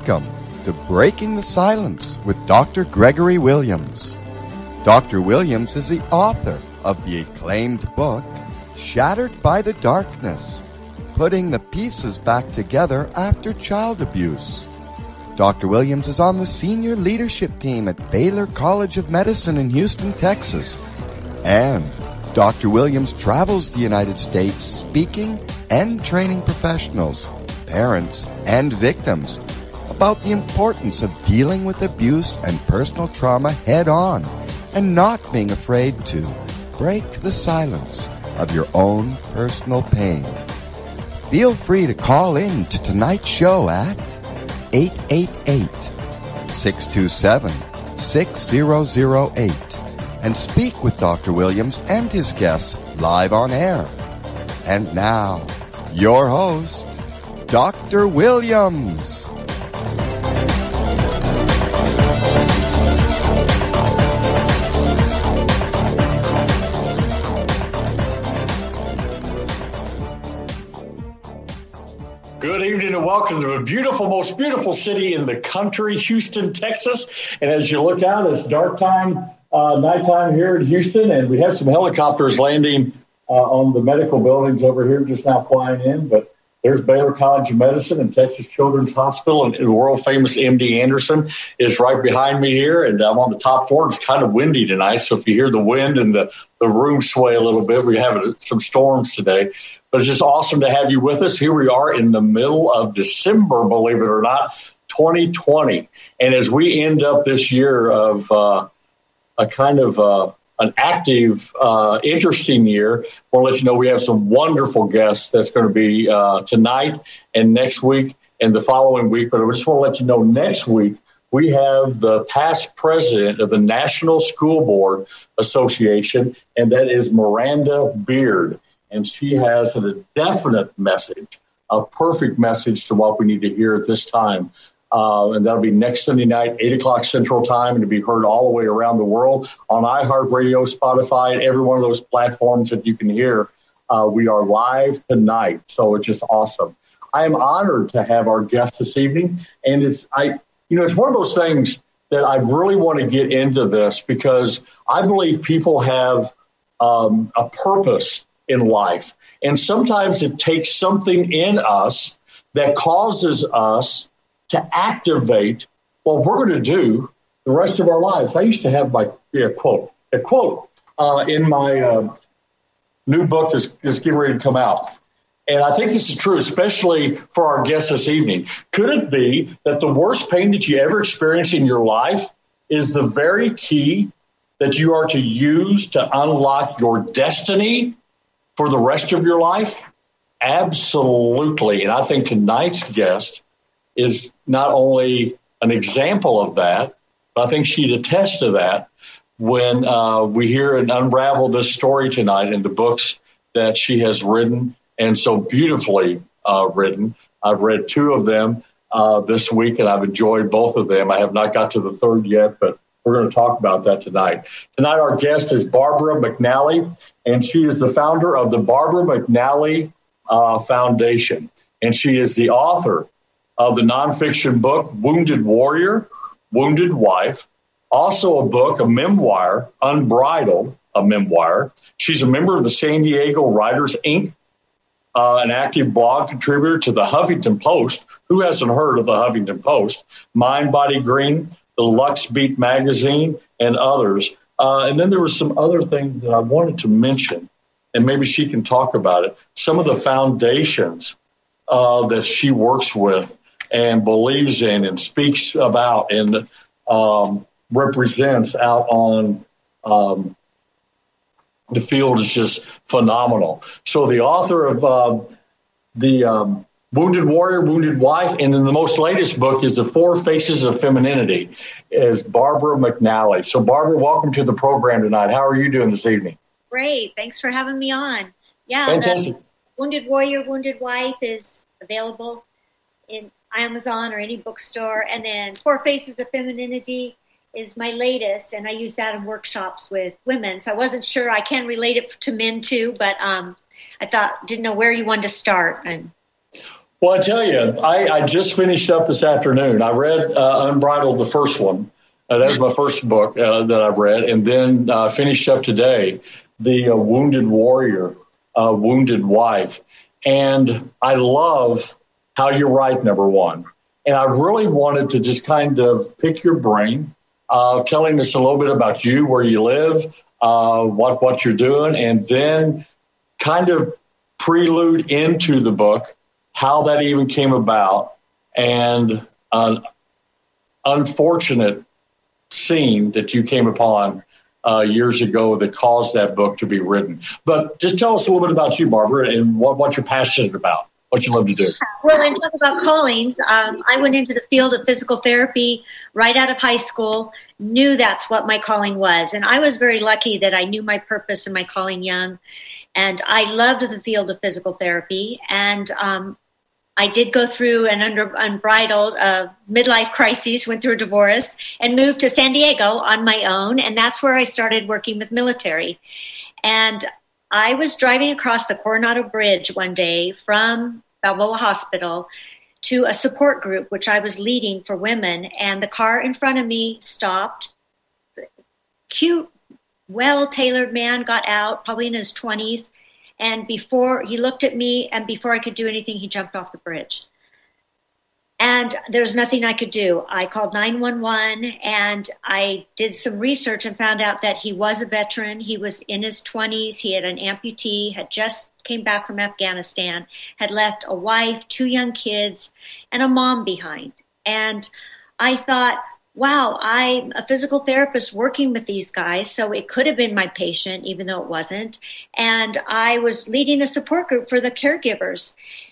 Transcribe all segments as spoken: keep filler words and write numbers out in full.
Welcome to Breaking the Silence with Doctor Gregory Williams. Doctor Williams is the author of the acclaimed book, Shattered by the Darkness, Putting the Pieces Back Together After Child Abuse. Doctor Williams is on the senior leadership team at Baylor College of Medicine in Houston, Texas. And Doctor Williams travels the United States speaking and training professionals, parents, and victims about the importance of dealing with abuse and personal trauma head-on and not being afraid to break the silence of your own personal pain. Feel free to call in to tonight's show at eight eight eight, six two seven, six zero zero eight and speak with Doctor Williams and his guests live on air. And now, your host, Doctor Williams. Good evening and welcome to the beautiful, most beautiful city in the country, Houston, Texas. And as you look out, it's dark time, uh, nighttime here in Houston, and we have some helicopters landing uh, on the medical buildings over here just now flying in. But there's Baylor College of Medicine and Texas Children's Hospital, and the world-famous M D Anderson is right behind me here, and I'm on the top floor. It's kind of windy tonight, so if you hear the wind and the, the room sway a little bit, we're having some storms today. But it's just awesome to have you with us. Here we are in the middle of December, believe it or not, twenty twenty. And as we end up this year of uh, a kind of uh, an active, uh, interesting year, I want to let you know we have some wonderful guests that's going to be uh, tonight and next week and the following week. But I just want to let you know next week we have the past president of the National School Board Association, and that is Miranda Beard. And she has a definite message, a perfect message to what we need to hear at this time. Uh, and that'll be next Sunday night, eight o'clock Central Time, and to be heard all the way around the world on iHeartRadio, Spotify, and every one of those platforms that you can hear. Uh, we are live tonight, so it's just awesome. I am honored to have our guest this evening, and it's I, you know, it's one of those things that I really want to get into this because I believe people have um, a purpose in life. And sometimes it takes something in us that causes us to activate what we're going to do the rest of our lives. I used to have my yeah, quote, a quote uh, in my uh, new book that's, that's getting ready to come out. And I think this is true, especially for our guests this evening. Could it be that the worst pain that you ever experience in your life is the very key that you are to use to unlock your destiny for the rest of your life? Absolutely. And I think tonight's guest is not only an example of that, but I think she'd attest to that when uh, we hear and unravel this story tonight in the books that she has written and so beautifully uh, written. I've read two of them uh, this week, and I've enjoyed both of them. I have not got to the third yet, but we're going to talk about that tonight. Tonight, our guest is Barbara McNally, and she is the founder of the Barbara McNally uh, Foundation. And she is the author of the nonfiction book, Wounded Warrior, Wounded Wife, also a book, a memoir, Unbridled, a memoir. She's a member of the San Diego Writers, Incorporated, uh, an active blog contributor to the Huffington Post. Who hasn't heard of the Huffington Post? Mind, Body, Green, the Lux Beat magazine, and others. Uh, and then there was some other things that I wanted to mention, and maybe she can talk about it. Some of the foundations uh, that she works with and believes in and speaks about and um, represents out on um, the field is just phenomenal. So the author of uh, the um, Wounded Warrior, Wounded Wife, and then the most latest book is The Four Faces of Femininity, is Barbara McNally. So, Barbara, welcome to the program tonight. How are you doing this evening? Great. Thanks for having me on. Yeah, fantastic. Wounded Warrior, Wounded Wife is available in Amazon or any bookstore. And then Four Faces of Femininity is my latest, and I use that in workshops with women. So I wasn't sure. I can relate it to men, too, but um, I thought, didn't know where you wanted to start. And Well, I tell you, I, I just finished up this afternoon. I read uh, Unbridled, the first one. Uh, that was my first book uh, that I read, and then uh, finished up today, The uh, Wounded Warrior, uh, Wounded Wife. And I love how you write, number one. And I really wanted to just kind of pick your brain, uh, telling us a little bit about you, where you live, uh, what, what you're doing, and then kind of prelude into the book how that even came about, and an unfortunate scene that you came upon uh, years ago that caused that book to be written. But just tell us a little bit about you, Barbara, and what, what you're passionate about, what you love to do. Well, and talk about callings. Um, I went into the field of physical therapy right out of high school, knew that's what my calling was. And I was very lucky that I knew my purpose and my calling young. And I loved the field of physical therapy. And um, I did go through an under, unbridled uh, midlife crisis, went through a divorce, and moved to San Diego on my own. And that's where I started working with military. And I was driving across the Coronado Bridge one day from Balboa Hospital to a support group, which I was leading for women. And the car in front of me stopped. Cute, well-tailored man got out, probably in his twenties. And before he looked at me, and before I could do anything, he jumped off the bridge. And there was nothing I could do. I called nine one one, and I did some research and found out that he was a veteran. He was in his twenties. He had an amputee, had just came back from Afghanistan, had left a wife, two young kids, and a mom behind. And I thought, wow, I'm a physical therapist working with these guys, so it could have been my patient, even though it wasn't. And I was leading a support group for the caregivers.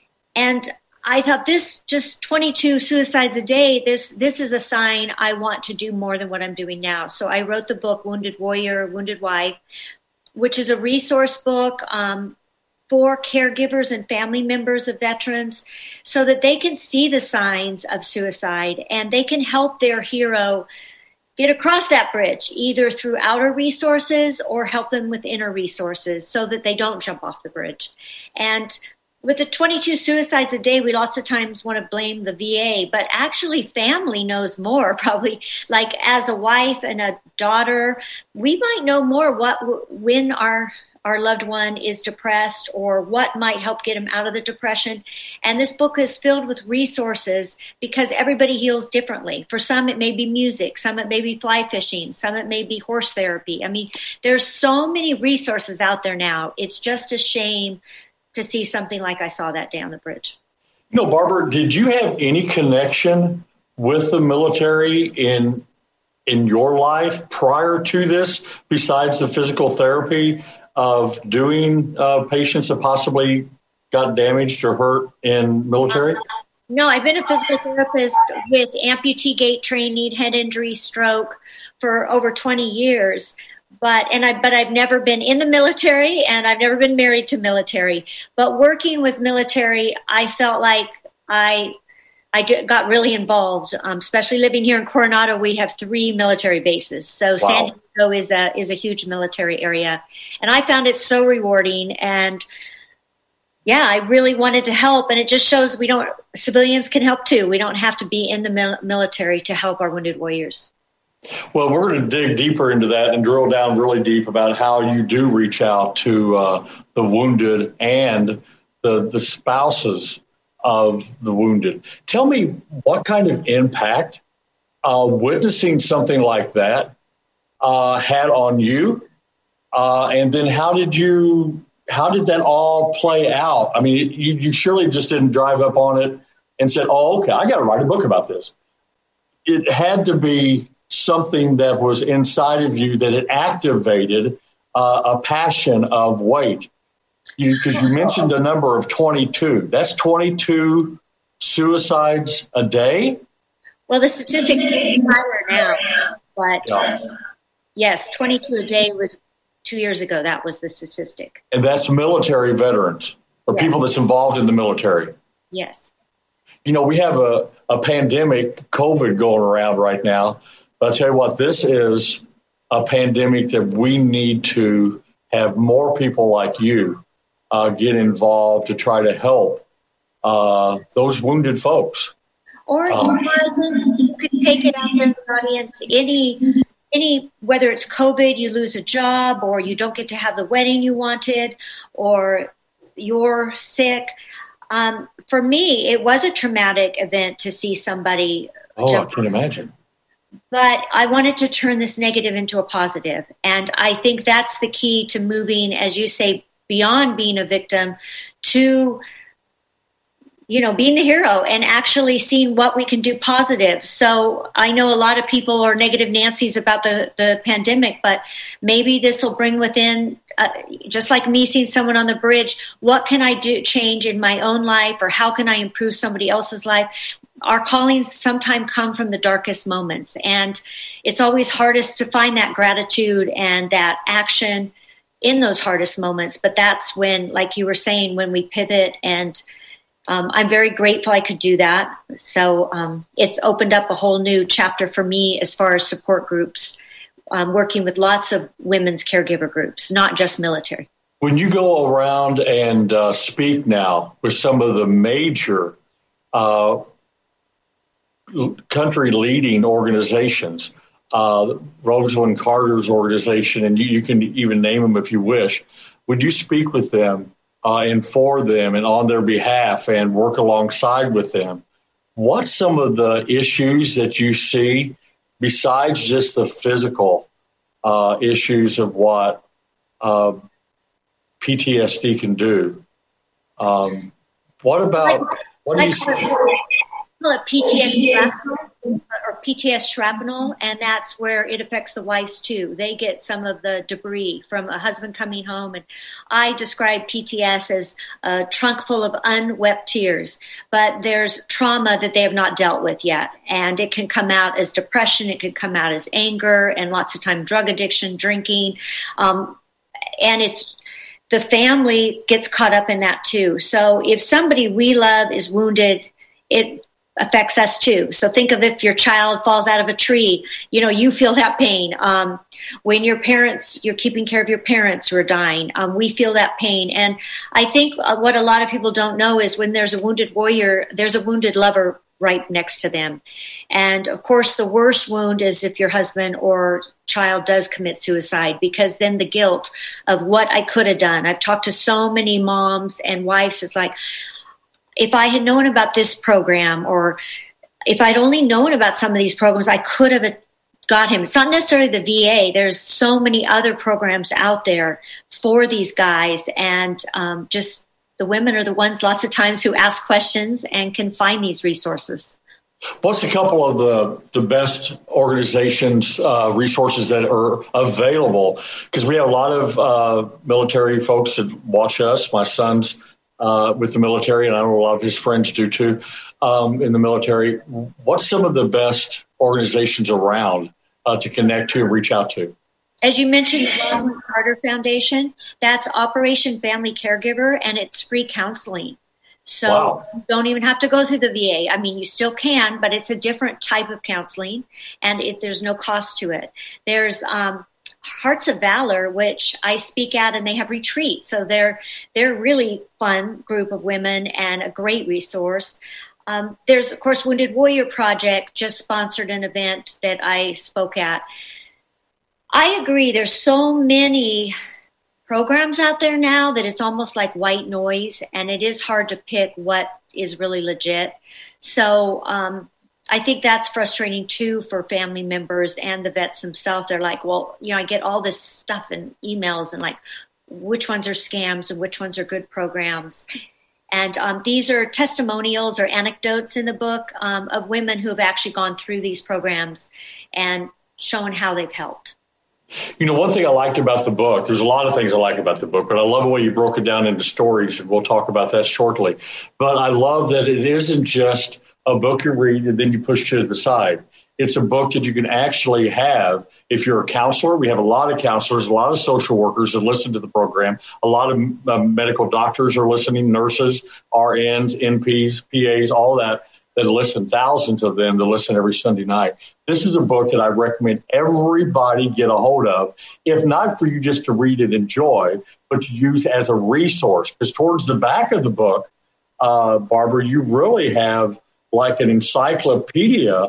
And I thought, this just twenty-two suicides a day, this this is a sign I want to do more than what I'm doing now. So I wrote the book, Wounded Warrior, Wounded Wife, which is a resource book um, for caregivers and family members of veterans, so that they can see the signs of suicide and they can help their hero get across that bridge, either through outer resources or help them with inner resources so that they don't jump off the bridge. And with the twenty-two suicides a day, we lots of times want to blame the V A, but actually family knows more, probably. Like as a wife and a daughter, we might know more what when our our loved one is depressed or what might help get him out of the depression. And this book is filled with resources because everybody heals differently. For some, it may be music. Some, it may be fly fishing. Some, it may be horse therapy. I mean, there's so many resources out there now. It's just a shame to see something like I saw that day on the bridge. You know, Barbara, did you have any connection with the military in in your life prior to this, besides the physical therapy of doing uh, patients that possibly got damaged or hurt in military? No, I've been a physical therapist with amputee gait training, head injury, stroke for over twenty years. But and I but I've never been in the military, and I've never been married to military. But working with military, I felt like I I got really involved. Um, especially living here in Coronado, we have three military bases. So wow. San Diego is a is a huge military area, and I found it so rewarding. And yeah, I really wanted to help, and it just shows we don't civilians can help too. We don't have to be in the mil- military to help our wounded warriors. Well, we're going to dig deeper into that and drill down really deep about how you do reach out to uh, the wounded and the the spouses of the wounded. Tell me what kind of impact uh, witnessing something like that uh, had on you, uh, and then how did you how did that all play out? I mean, you, you surely just didn't drive up on it and said, "Oh, okay, I got to write a book about this." It had to be something that was inside of you that it activated uh, a passion of weight. Because you, you mentioned a number of twenty-two. That's twenty-two suicides a day? Well, the statistic is higher now, but yeah. Yes, twenty-two a day was two years ago. That was the statistic. And that's military veterans or yes. people that's involved in the military. Yes. You know, we have a, a pandemic, COVID, going around right now. But I'll tell you what, this is a pandemic that we need to have more people like you uh, get involved to try to help uh, those wounded folks. Or Um, you could take it out there in the audience. Any, any, whether it's COVID, you lose a job, or you don't get to have the wedding you wanted, or you're sick. Um, for me, it was a traumatic event to see somebody. Oh, jump. I can imagine. But I wanted to turn this negative into a positive. And I think that's the key to moving, as you say, beyond being a victim to, you know, being the hero and actually seeing what we can do positive. So I know a lot of people are negative Nancy's about the, the pandemic, but maybe this will bring within, uh, just like me seeing someone on the bridge, what can I do, change in my own life, or how can I improve somebody else's life? Our callings sometimes come from the darkest moments, and it's always hardest to find that gratitude and that action in those hardest moments. But that's when, like you were saying, when we pivot, and um, I'm very grateful I could do that. So um, it's opened up a whole new chapter for me as far as support groups, um, working with lots of women's caregiver groups, not just military. When you go around and uh, speak now with some of the major uh, country leading organizations, uh, Rosalind Carter's organization, and you, you can even name them if you wish, would you speak with them uh, and for them and on their behalf and work alongside with them? What's some of the issues that you see besides just the physical uh, issues of what uh, P T S D can do? Um, what about, what do you see? P T S shrapnel, or P T S shrapnel, and that's where it affects the wives too. They get some of the debris from a husband coming home, and I describe P T S as a trunk full of unwept tears, but there's trauma that they have not dealt with yet, and it can come out as depression, it can come out as anger, and lots of time drug addiction, drinking, um, and it's the family gets caught up in that too. So if somebody we love is wounded, it affects us too. So think of if your child falls out of a tree, you know, you feel that pain. Um, when your parents, you're keeping care of your parents who are dying, um, we feel that pain. And I think uh, what a lot of people don't know is when there's a wounded warrior, there's a wounded lover right next to them. And of course, the worst wound is if your husband or child does commit suicide, because then the guilt of what I could have done. I've talked to so many moms and wives. It's like, if I had known about this program, or if I'd only known about some of these programs, I could have got him. It's not necessarily the V A. There's so many other programs out there for these guys. And um, just the women are the ones lots of times who ask questions and can find these resources. What's a couple of the, the best organizations, uh, resources that are available? Because we have a lot of uh, military folks that watch us. My son's Uh, with the military, and I know a lot of his friends do too, um, in the military. What's some of the best organizations around uh, to connect to and reach out to? As you mentioned, the Rosalind Carter Foundation, that's Operation Family Caregiver, and it's free counseling. So wow. You don't even have to go through the V A. I mean, you still can, but it's a different type of counseling, and it, there's no cost to it. There's um, Hearts of Valor, which I speak at, and they have retreats. So they're they're really fun group of women and a great resource. Um, there's, of course, Wounded Warrior Project just sponsored an event that I spoke at. I agree. There's so many programs out there now that it's almost like white noise, and it is hard to pick what is really legit. So um I think that's frustrating too for family members and the vets themselves. They're like, well, you know, I get all this stuff in emails and like, which ones are scams and which ones are good programs. And um, these are testimonials or anecdotes in the book um, of women who have actually gone through these programs and shown how they've helped. You know, one thing I liked about the book, there's a lot of things I like about the book, but I love the way you broke it down into stories, and we'll talk about that shortly. But I love that it isn't just a book you read and then you push to the side. It's a book that you can actually have if you're a counselor. We have a lot of counselors, a lot of social workers that listen to the program. A lot of uh, medical doctors are listening, nurses, R Ns, N Ps, P As, all that, that listen, thousands of them that listen every Sunday night. This is a book that I recommend everybody get a hold of, if not for you just to read and enjoy, but to use as a resource. Because towards the back of the book, uh, Barbara, you really have like an encyclopedia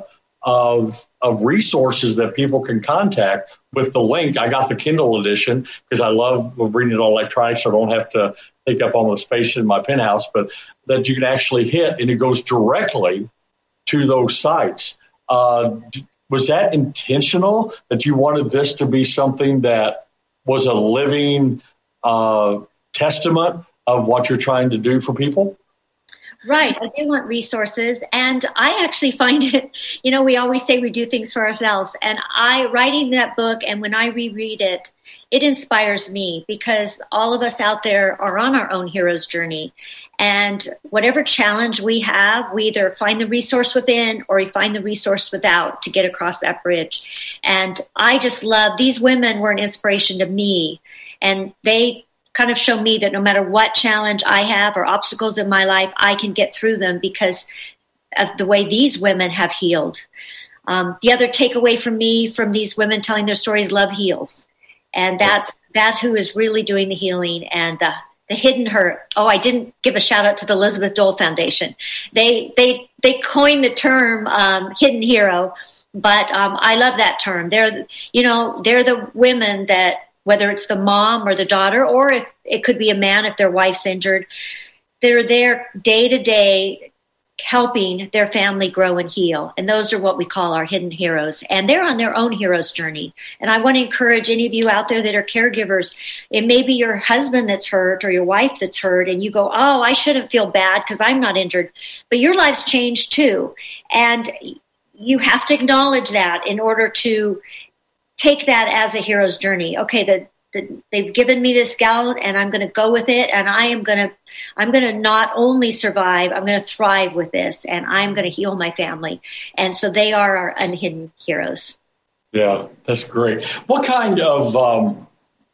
of of resources that people can contact with the link. I got the Kindle edition because I love reading it on electronic, so I don't have to take up all the space in my penthouse, but that you can actually hit, and it goes directly to those sites. Uh, was that intentional, that you wanted this to be something that was a living uh, testament of what you're trying to do for people? Right. I do want resources. And I actually find it, you know, we always say we do things for ourselves. And I, writing that book, and when I reread it, it inspires me, because all of us out there are on our own hero's journey. And whatever challenge we have, we either find the resource within or we find the resource without to get across that bridge. And I just love, these women were an inspiration to me. And they kind of show me that no matter what challenge I have or obstacles in my life, I can get through them because of the way these women have healed. Um, the other takeaway from me from these women telling their stories, love heals. And that's that's who is really doing the healing. And the, the hidden hurt. Oh, I didn't give a shout out to the Elizabeth Dole Foundation. They they they coined the term um, hidden hero, but um, I love that term. They're you know they're the women that, whether it's the mom or the daughter, or if it could be a man if their wife's injured, they're there day to day helping their family grow and heal. And those are what we call our hidden heroes. And they're on their own hero's journey. And I want to encourage any of you out there that are caregivers, it may be your husband that's hurt or your wife that's hurt, and you go, oh, I shouldn't feel bad because I'm not injured. But your life's changed too. And you have to acknowledge that in order to take that as a hero's journey. Okay, the, the, they've given me this gout, and I'm going to go with it, and I am going to, I'm going to not only survive, I'm going to thrive with this, and I'm going to heal my family. And so they are our unhidden heroes. Yeah, that's great. What kind of, um,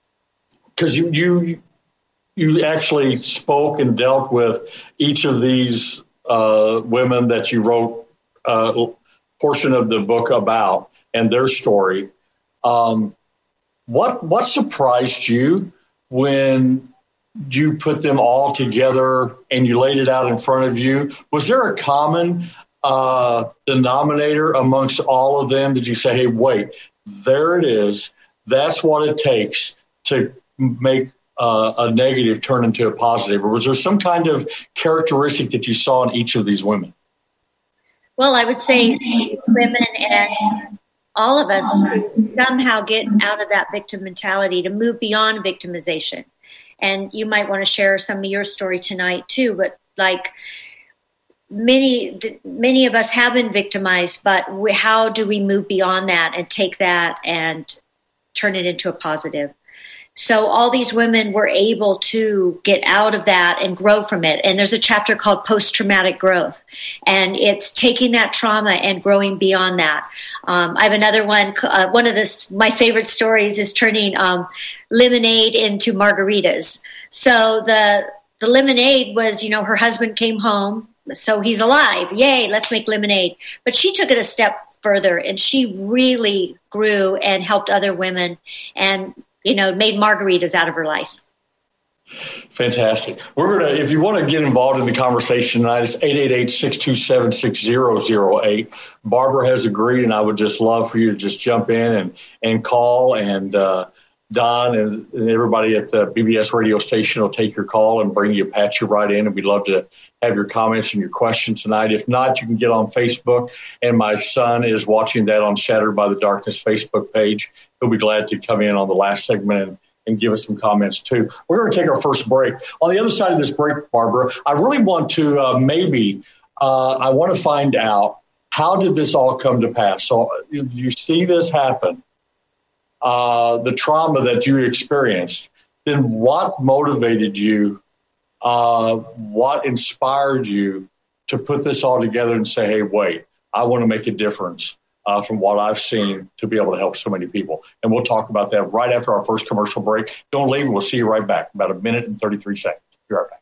because you, you you actually spoke and dealt with each of these uh, women that you wrote a portion of the book about and their story. Um, what what surprised you when you put them all together and you laid it out in front of you? Was there a common uh, denominator amongst all of them? Did you say, hey, wait, there it is. That's what it takes to make uh, a negative turn into a positive? Or was there some kind of characteristic that you saw in each of these women? Well, I would say women and all of us somehow get out of that victim mentality to move beyond victimization. And you might want to share some of your story tonight too, but like many, many of us have been victimized, but we, how do we move beyond that and take that and turn it into a positive? So all these women were able to get out of that and grow from it. And there's a chapter called Post-Traumatic Growth. And it's taking that trauma and growing beyond that. Um, I have another one. Uh, one of this, my favorite stories is turning um, lemonade into margaritas. So the the lemonade was, you know, her husband came home, so he's alive. Yay, let's make lemonade. But she took it a step further, and she really grew and helped other women and, you know, made margaritas out of her life. Fantastic. We're going to, if you want to get involved in the conversation tonight, it's eight eight eight, six two seven, six zero zero eight. Barbara has agreed, and I would just love for you to just jump in and, and call, and uh, Don and, and everybody at the B B S radio station will take your call and bring you, patch you right in, and we'd love to have your comments and your questions tonight. If not, you can get on Facebook, and my son is watching that on Shattered by the Darkness Facebook page. He'll be glad to come in on the last segment and, and give us some comments too. We're going to take our first break. On the other side of this break, Barbara, I really want to uh, maybe, uh, I want to find out, how did this all come to pass? So if you see this happen, uh, the trauma that you experienced, then what motivated you? Uh, what inspired you to put this all together and say, hey, wait, I want to make a difference uh, from what I've seen to be able to help so many people? And we'll talk about that right after our first commercial break. Don't leave. We'll see you right back. About a minute and thirty-three seconds. Be right back.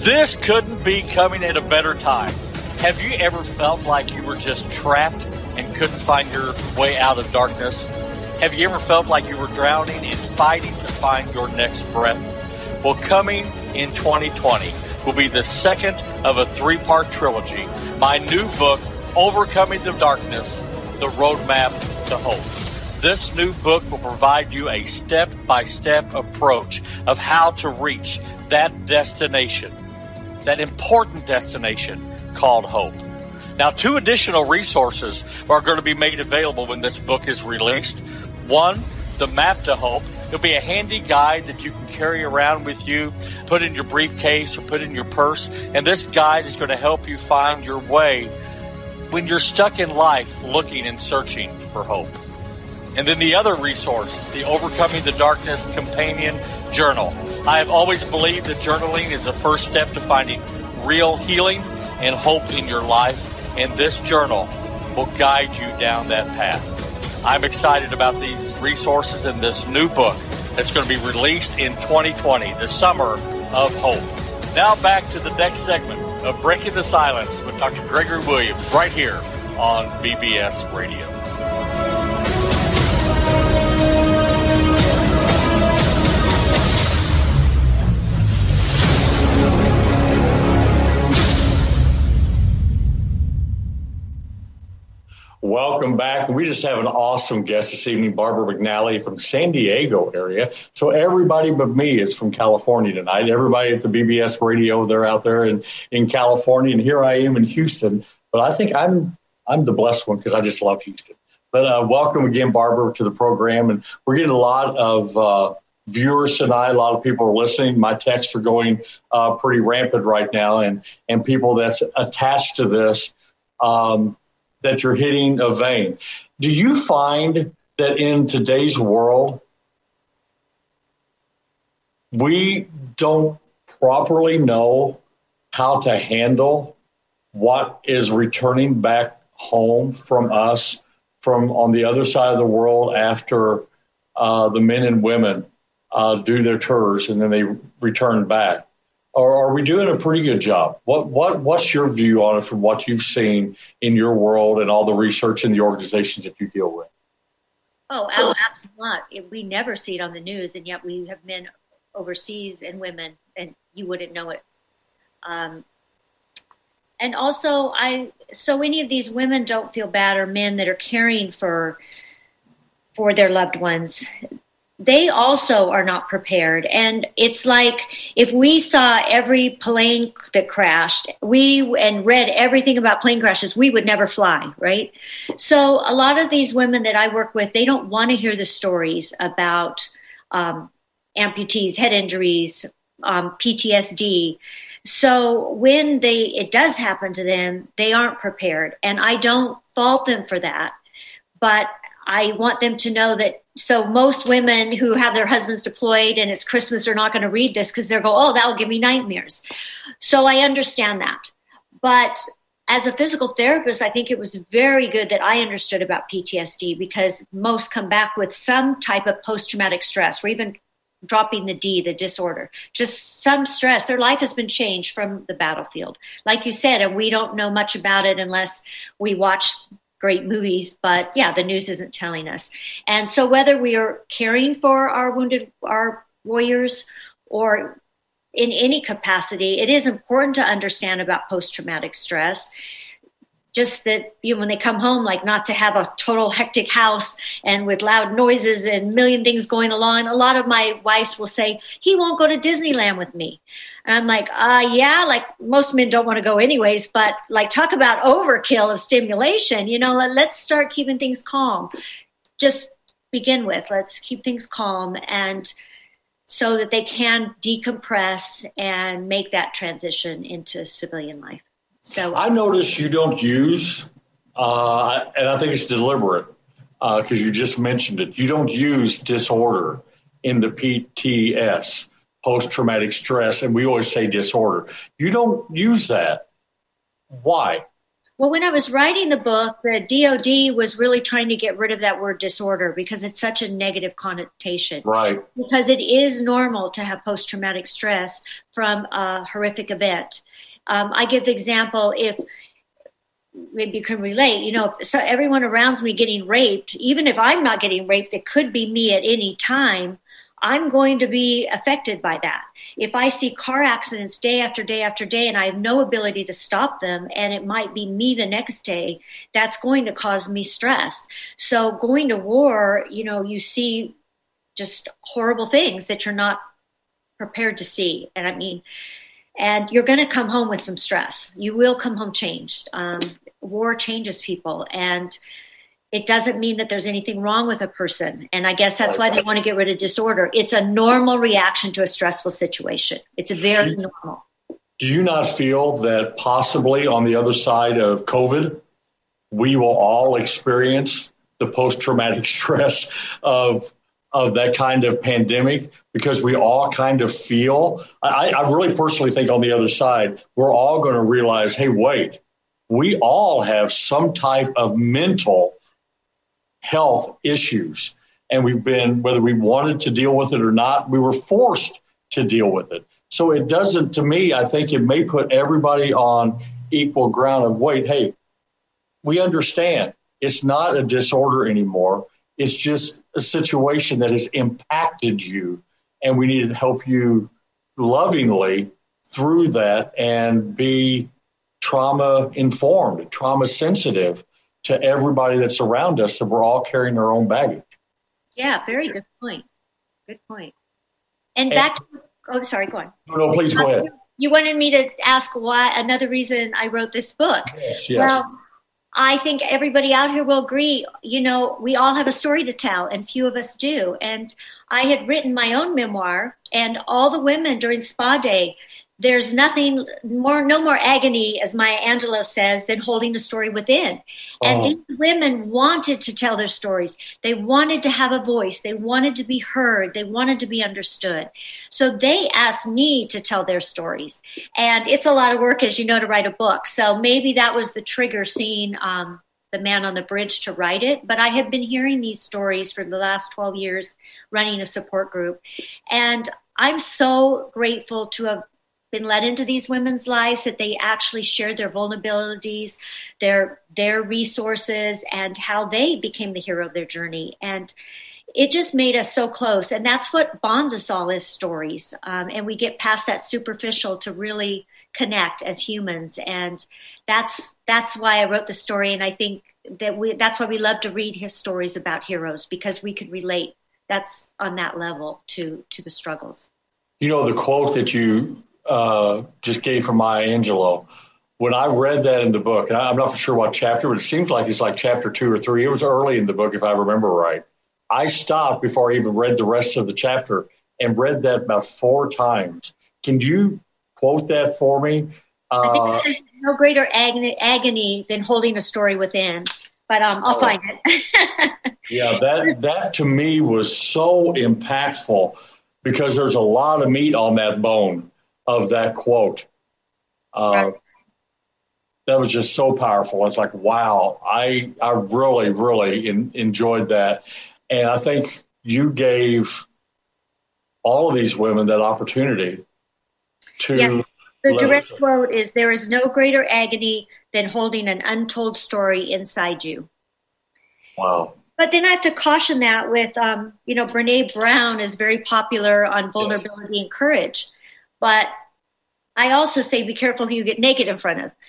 This couldn't be coming at a better time. Have you ever felt like you were just trapped and couldn't find your way out of darkness? Have you ever felt like you were drowning and fighting to find your next breath? Well, coming in twenty twenty will be the second of a three-part trilogy. My new book, Overcoming the Darkness, The Roadmap to Hope. This new book will provide you a step-by-step approach of how to reach that destination, that important destination called hope. Now, two additional resources are going to be made available when this book is released. One, the Map to Hope. It'll be a handy guide that you can carry around with you, put in your briefcase or put in your purse. And this guide is going to help you find your way when you're stuck in life looking and searching for hope. And then the other resource, the Overcoming the Darkness Companion Journal. I have always believed that journaling is the first step to finding real healing and hope in your life. And this journal will guide you down that path. I'm excited about these resources and this new book that's going to be released in twenty twenty, the Summer of Hope. Now back to the next segment of Breaking the Silence with Doctor Gregory Williams right here on B B S Radio. Welcome back. We just have an awesome guest this evening, Barbara McNally from San Diego area. So everybody but me is from California tonight. Everybody at the B B S Radio, they're out there in, in California, and here I am in Houston. But I think I'm I'm the blessed one because I just love Houston. But uh, welcome again, Barbara, to the program. And we're getting a lot of uh, viewers tonight. A lot of people are listening. My texts are going uh, pretty rampant right now, and, and people that's attached to this, um, that you're hitting a vein. Do you find that in today's world, we don't properly know how to handle what is returning back home from us from on the other side of the world after uh, the men and women uh, do their tours and then they return back? Or are we doing a pretty good job? What what what's your view on it from what you've seen in your world and all the research in the organizations that you deal with? Oh, absolutely not. We never see it on the news, and yet we have men overseas and women, and you wouldn't know it. Um, and also, I so any of these women don't feel bad, or men that are caring for for their loved ones. They also are not prepared. And it's like if we saw every plane that crashed, we and read everything about plane crashes, we would never fly, right? So a lot of these women that I work with, they don't want to hear the stories about um, amputees, head injuries, um, P T S D. So when they it does happen to them, they aren't prepared. And I don't fault them for that. But I want them to know that. So most women who have their husbands deployed and it's Christmas are not going to read this because they'll go, oh, that will give me nightmares. So I understand that. But as a physical therapist, I think it was very good that I understood about P T S D because most come back with some type of post-traumatic stress or even dropping the D, the disorder, just some stress. Their life has been changed from the battlefield. Like you said, and we don't know much about it unless we watch great movies, but yeah, the news isn't telling us. And so whether we are caring for our wounded, our warriors, or in any capacity, it is important to understand about post-traumatic stress. Just that, you know, when they come home, like not to have a total hectic house and with loud noises and a million things going along. A lot of my wives will say, he won't go to Disneyland with me. And I'm like, uh, yeah, like most men don't want to go anyways, but like talk about overkill of stimulation, you know, let, let's start keeping things calm. Just begin with, let's keep things calm and so that they can decompress and make that transition into civilian life. So I noticed you don't use, uh, and I think it's deliberate because uh, you just mentioned it. You don't use disorder in the P T S, post-traumatic stress, and we always say disorder. You don't use that. Why? Well, when I was writing the book, the D O D was really trying to get rid of that word disorder because it's such a negative connotation. Right. Because it is normal to have post-traumatic stress from a horrific event. Um, I give the example, if maybe you can relate, you know, so everyone around me getting raped, even if I'm not getting raped, it could be me at any time. I'm going to be affected by that. If I see car accidents day after day after day and I have no ability to stop them, and it might be me the next day, that's going to cause me stress. So going to war, you know, you see just horrible things that you're not prepared to see. And I mean, and you're going to come home with some stress. You will come home changed. Um, war changes people, and it doesn't mean that there's anything wrong with a person. And I guess that's why they want to get rid of disorder. It's a normal reaction to a stressful situation. It's very do, normal. Do you not feel that possibly on the other side of COVID, we will all experience the post-traumatic stress of, of that kind of pandemic? Because we all kind of feel, I, I really personally think on the other side, we're all going to realize, hey, wait, we all have some type of mental health issues, and we've been, whether we wanted to deal with it or not, we were forced to deal with it. So it doesn't, to me, I think it may put everybody on equal ground of, wait, hey, we understand it's not a disorder anymore. It's just a situation that has impacted you, and we need to help you lovingly through that and be trauma informed, trauma sensitive to everybody that's around us, that we're all carrying our own baggage. Yeah, very good point. Good point. And, and back to, oh, sorry, go on. No, no, please go ahead. You wanted me to ask why, another reason I wrote this book. Yes, yes. Well, I think everybody out here will agree, you know, we all have a story to tell, and few of us do. And I had written my own memoir, and all the women during Spa Day, there's nothing more, no more agony, as Maya Angelou says, than holding a story within. And Oh. these women wanted to tell their stories. They wanted to have a voice. They wanted to be heard. They wanted to be understood. So they asked me to tell their stories. And it's a lot of work, as you know, to write a book. So maybe that was the trigger, seeing um, The Man on the Bridge, to write it. But I have been hearing these stories for the last twelve years, running a support group. And I'm so grateful to have been let into these women's lives, that they actually shared their vulnerabilities, their their resources, and how they became the hero of their journey. And it just made us so close. And that's what bonds us all, is stories. Um, and we get past that superficial to really connect as humans. And that's that's why I wrote the story. And I think that we that's why we love to read his stories about heroes, because we could relate. That's on that level to to the struggles. You know, the quote that you Uh, just gave from Maya Angelou. When I read that in the book, and I'm not for sure what chapter, but it seems like it's like chapter two or three. It was early in the book, if I remember right. I stopped before I even read the rest of the chapter and read that about four times. Can you quote that for me? Uh, I think there's no greater agony, agony than holding a story within. But um, I'll find it. yeah, that that to me was so impactful, because there's a lot of meat on that bone of that quote. Uh, Right. That was just so powerful. It's like, wow, I I really, really in, enjoyed that. And I think you gave all of these women that opportunity to. Yeah. The let direct us- quote is, "There is no greater agony than holding an untold story inside you." Wow. But then I have to caution that with, um, you know, Brene Brown is very popular on vulnerability and courage. But I also say, be careful who you get naked in front of.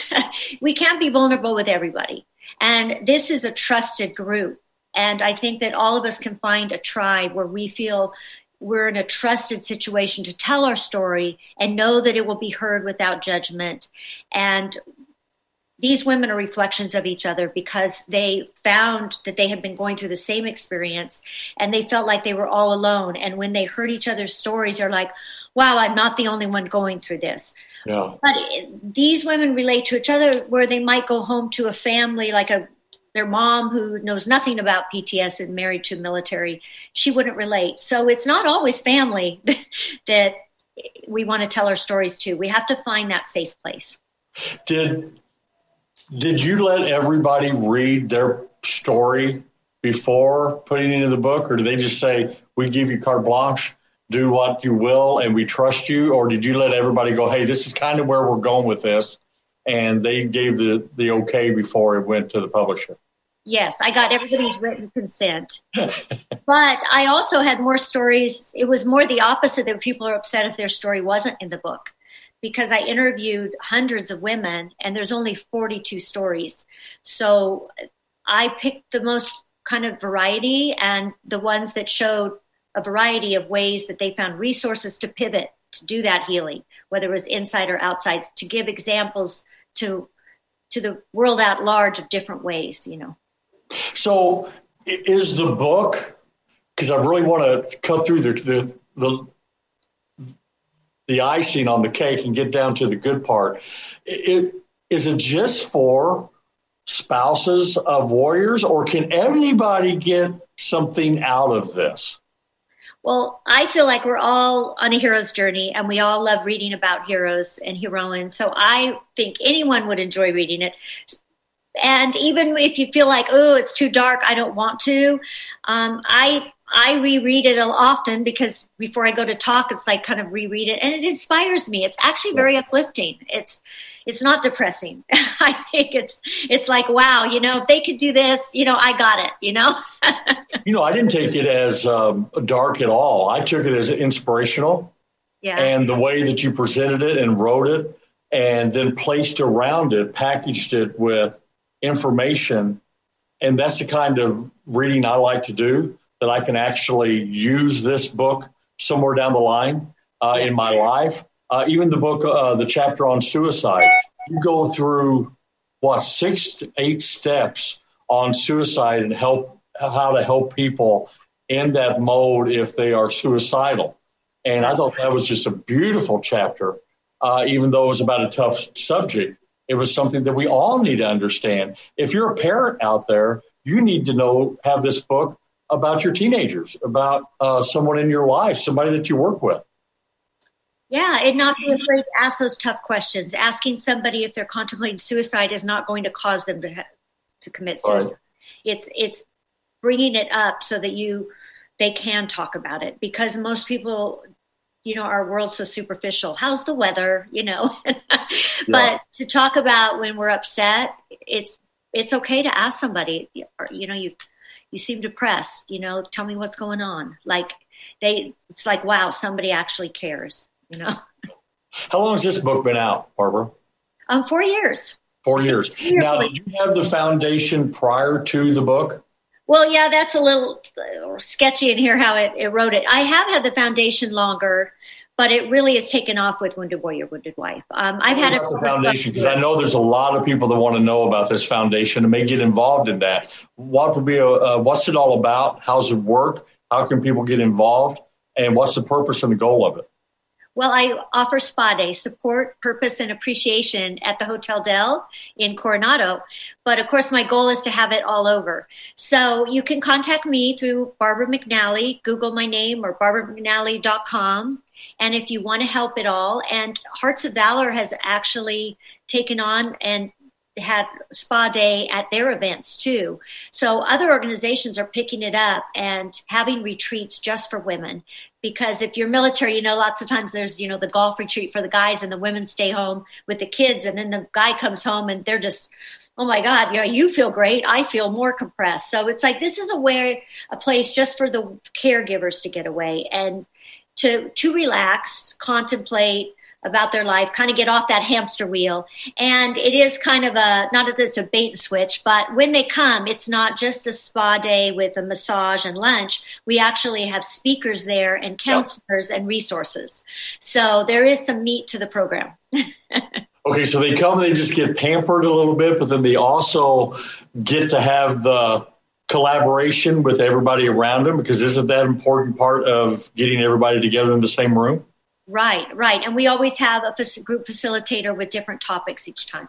We can't be vulnerable with everybody. And this is a trusted group. And I think that all of us can find a tribe where we feel we're in a trusted situation to tell our story and know that it will be heard without judgment. And these women are reflections of each other, because they found that they had been going through the same experience, and they felt like they were all alone. And when they heard each other's stories, they're like, wow, I'm not the only one going through this. Yeah. But it, these women relate to each other, where they might go home to a family, like a their mom who knows nothing about P T S and married to military. She wouldn't relate. So it's not always family that we want to tell our stories to. We have to find that safe place. Did Did you let everybody read their story before putting it into the book, or did they just say, we give you carte blanche, do what you will, and we trust you? Or did you let everybody go, hey, this is kind of where we're going with this, and they gave the, the okay before it went to the publisher? Yes, I got everybody's written consent. But I also had more stories. It was more the opposite, that people are upset if their story wasn't in the book, because I interviewed hundreds of women and there's only forty-two stories. So I picked the most kind of variety, and the ones that showed a variety of ways that they found resources to pivot to do that healing, whether it was inside or outside, to give examples to to the world at large of different ways, you know. So is the book, because I really want to cut through the, the the the icing on the cake and get down to the good part, it, is it just for spouses of warriors, or can anybody get something out of this? Well, I feel like we're all on a hero's journey, and we all love reading about heroes and heroines. So I think anyone would enjoy reading it. And even if you feel like, oh, it's too dark, I don't want to, um, I I reread it often, because before I go to talk, it's like kind of reread it, and it inspires me. It's actually very uplifting. It's it's not depressing. I think it's it's like, wow, you know, if they could do this, you know, I got it, you know. You know, I didn't take it as um, dark at all. I took it as inspirational. Yeah. And the way that you presented it and wrote it, and then placed around it, packaged it with information. And that's the kind of reading I like to do, that I can actually use this book somewhere down the line uh, in my life. Uh, even the book, uh, the chapter on suicide, you go through, what, six to eight steps on suicide and help how to help people in that mode if they are suicidal. And I thought that was just a beautiful chapter, uh, even though it was about a tough subject. It was something that we all need to understand. If you're a parent out there, you need to know, have this book about your teenagers, about uh, someone in your life, somebody that you work with. Yeah, and not be afraid to ask those tough questions. Asking somebody if they're contemplating suicide is not going to cause them to ha- to commit suicide. Right. It's it's bringing it up so that you they can talk about it, because most people, you know, our world's so superficial. How's the weather? You know, yeah. But to talk about when we're upset, it's it's okay to ask somebody. You know, you you seem depressed. You know, tell me what's going on. Like they, it's like, wow, somebody actually cares. You know. How long has this book been out, Barbara? Um, four years. Four years. Now, did you have the foundation prior to the book? Well, yeah, that's a little sketchy in here how it, it wrote it. I have had the foundation longer, but it really has taken off with Wounded Warrior, Wounded Wife. Um, I've had it the foundation, because I know there's a lot of people that want to know about this foundation and may get involved in that. What would be a, uh, what's it all about? How's it work? How can people get involved? And what's the purpose and the goal of it? Well, I offer Spa Day, support, purpose, and appreciation at the Hotel Del in Coronado. But of course, my goal is to have it all over. So you can contact me through Barbara McNally, Google my name, or barbara mcnally dot com. And if you want to help at all, and Hearts of Valor has actually taken on and had Spa Day at their events too. So other organizations are picking it up and having retreats just for women. Because if you're military, you know, lots of times there's, you know, the golf retreat for the guys and the women stay home with the kids. And then the guy comes home and they're just, oh my God, you know, you feel great. I feel more compressed. So it's like, this is a way, a place just for the caregivers to get away and to, to relax, contemplate about their life, kind of get off that hamster wheel. And it is kind of a, not that it's a bait and switch, but when they come, it's not just a spa day with a massage and lunch. We actually have speakers there and counselors yep. and resources. So there is some meat to the program. Okay, so they come, they just get pampered a little bit, but then they also get to have the collaboration with everybody around them, because isn't that an important part of getting everybody together in the same room? Right, right. And we always have a group facilitator with different topics each time.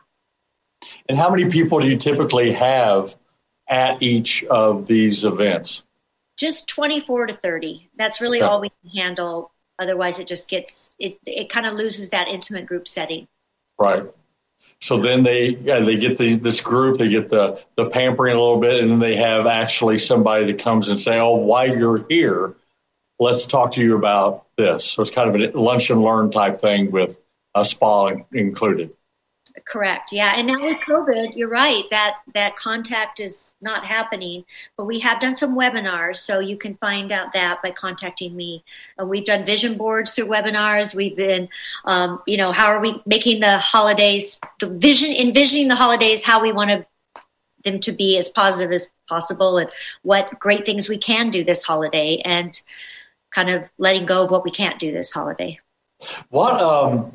And how many people do you typically have at each of these events? Just twenty-four to thirty. That's really okay. all we can handle. Otherwise, it just gets, it, it kind of loses that intimate group setting. Right. So then they yeah, they get the, this group, they get the, the pampering a little bit, and then they have actually somebody that comes and say, oh, while you're here, let's talk to you about this. So it's kind of a lunch and learn type thing with a spa included. Correct. Yeah. And now with COVID, you're right, that that contact is not happening, but we have done some webinars. So you can find out that by contacting me. Uh, we've done vision boards through webinars. We've been, um, you know, how are we making the holidays, the vision, envisioning the holidays, how we want to, them to be as positive as possible, and what great things we can do this holiday, and kind of letting go of what we can't do this holiday. What, um,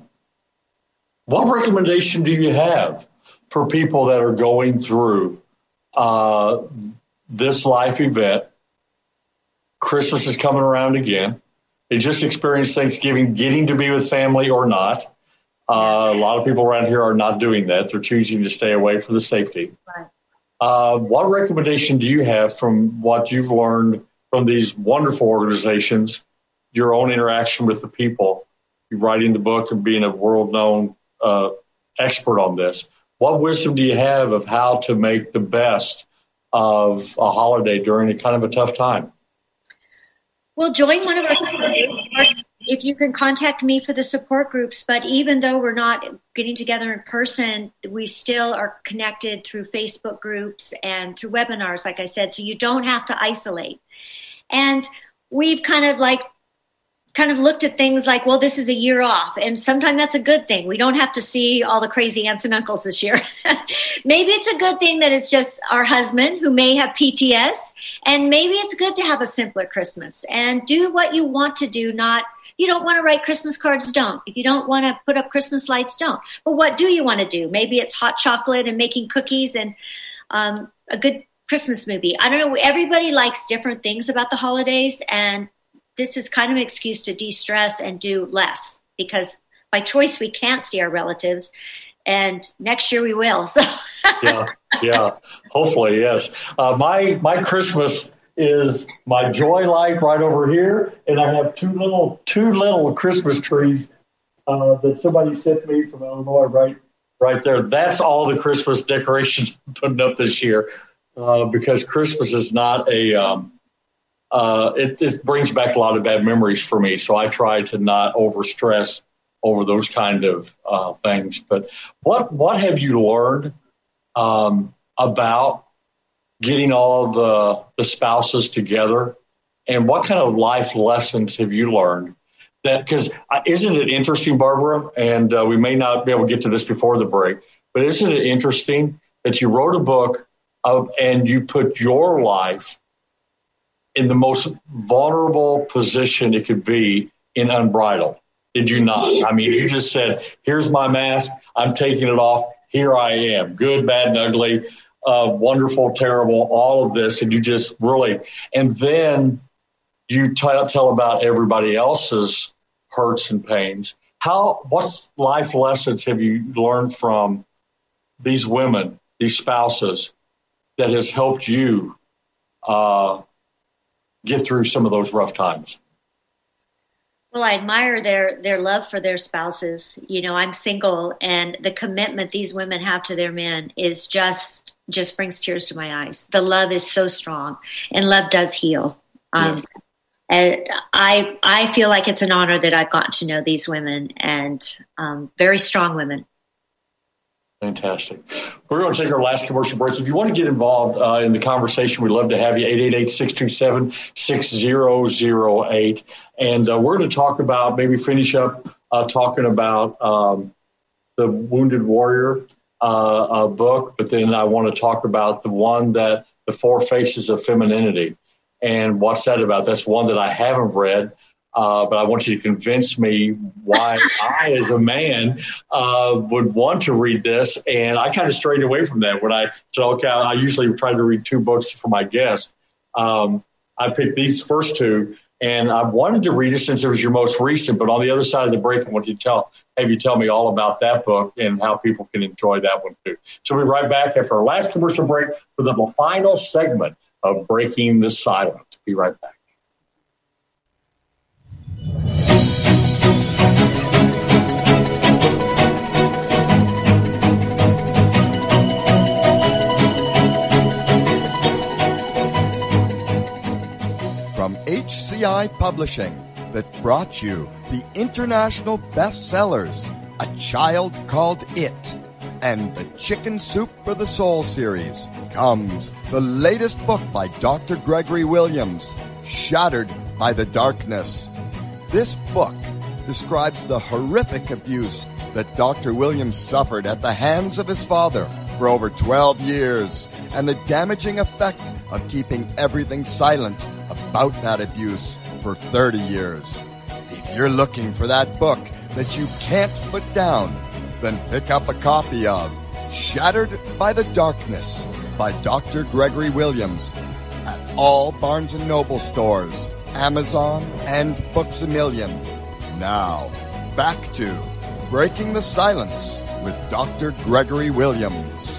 What recommendation do you have for people that are going through uh, this life event? Christmas is coming around again. They just experienced Thanksgiving, getting to be with family or not. Uh, a lot of people around here are not doing that. They're choosing to stay away for the safety. Right. Uh, what recommendation do you have from what you've learned from these wonderful organizations, your own interaction with the people, you writing the book and being a world-known Uh, expert on this? What wisdom do you have of how to make the best of a holiday during a kind of a tough time? Well, join one of our groups. If you can contact me for the support groups, but even though we're not getting together in person, we still are connected through Facebook groups and through webinars, like I said, so you don't have to isolate. And we've kind of like kind of looked at things like, well, this is a year off. And sometimes that's a good thing. We don't have to see all the crazy aunts and uncles this year. Maybe it's a good thing that it's just our husband who may have P T S. And maybe it's good to have a simpler Christmas and do what you want to do. Not, you don't want to write Christmas cards, don't. If you don't want to put up Christmas lights, don't. But what do you want to do? Maybe it's hot chocolate and making cookies and um, a good Christmas movie. I don't know. Everybody likes different things about the holidays, and this is kind of an excuse to de-stress and do less, because by choice we can't see our relatives, and next year we will. So yeah, yeah, hopefully, yes. Uh, my my Christmas is my joy light right over here, and I have two little two little Christmas trees uh, that somebody sent me from Illinois, right right there. That's all the Christmas decorations I'm putting up this year, uh, because Christmas is not a um, Uh, it, it brings back a lot of bad memories for me. So I try to not overstress over those kind of uh, things. But what what have you learned um, about getting all the the spouses together, and what kind of life lessons have you learned? That because isn't it interesting, Barbara? And uh, we may not be able to get to this before the break, but isn't it interesting that you wrote a book of, and you put your life in the most vulnerable position it could be in Unbridled? Did you not? I mean, you just said, here's my mask. I'm taking it off. Here I am. Good, bad, and ugly, uh, wonderful, terrible, all of this. And you just really, and then you t- tell about everybody else's hurts and pains. How, what life lessons have you learned from these women, these spouses, that has helped you uh, get through some of those rough times? Well, I admire their their love for their spouses. You know, I'm single, and the commitment these women have to their men is just just brings tears to my eyes. The love is so strong, and love does heal. Um, yes. And I I feel like it's an honor that I've gotten to know these women, and um, very strong women. Fantastic. We're going to take our last commercial break. If you want to get involved uh, in the conversation, we'd love to have you. eight eight eight, six two seven, six zero zero eight. And uh, we're going to talk about, maybe finish up uh, talking about um, the Wounded Warrior uh, uh, book, but then I want to talk about the one that, The Four Faces of Femininity. And what's that about? That's one that I haven't read. Uh, but I want you to convince me why I, as a man, uh, would want to read this. And I kind of strayed away from that when I said, okay, I usually try to read two books for my guests. Um, I picked these first two, and I wanted to read it since it was your most recent. But on the other side of the break, I want you to tell, have you tell me all about that book and how people can enjoy that one too. So we'll be right back after our last commercial break for the final segment of Breaking the Silence. Be right back. C I Publishing that brought you the international bestsellers, A Child Called It, and the Chicken Soup for the Soul series, comes the latest book by Doctor Gregory Williams, Shattered by the Darkness. This book describes the horrific abuse that Doctor Williams suffered at the hands of his father for over twelve years, and the damaging effect of keeping everything silent about that abuse for thirty years. If you're looking for that book that you can't put down, then pick up a copy of Shattered by the Darkness by Doctor Gregory Williams at all Barnes and Noble stores, Amazon, and Books A Million. Now, back to Breaking the Silence with Doctor Gregory Williams.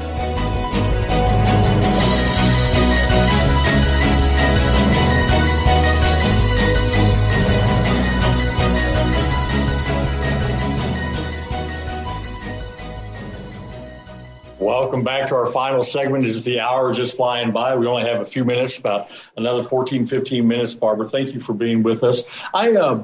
Welcome back to our final segment. It's the hour just flying by. We only have a few minutes, about another fourteen, fifteen minutes, Barbara. Thank you for being with us. I, uh,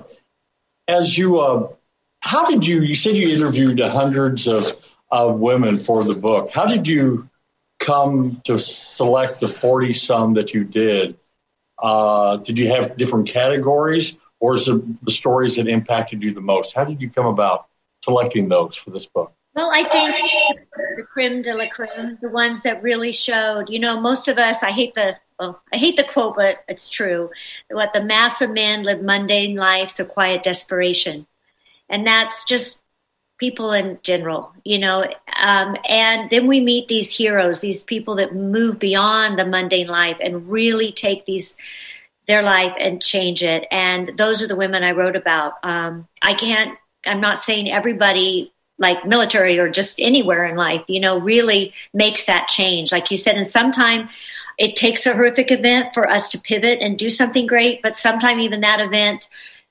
as you, uh, how did you, you said you interviewed hundreds of, of women for the book. How did you come to select the forty some that you did? Uh, did you have different categories, or is it the stories that impacted you the most? How did you come about selecting those for this book? Well, I think the creme de la creme, the ones that really showed, you know, most of us, I hate the, well, I hate the quote, but it's true. What the mass of men live mundane lives of quiet desperation. And that's just people in general, you know, um, and then we meet these heroes, these people that move beyond the mundane life and really take these, their life and change it. And those are the women I wrote about. Um, I can't, I'm not saying everybody like military or just anywhere in life, you know, really makes that change. Like you said, and sometimes it takes a horrific event for us to pivot and do something great, but sometimes even that event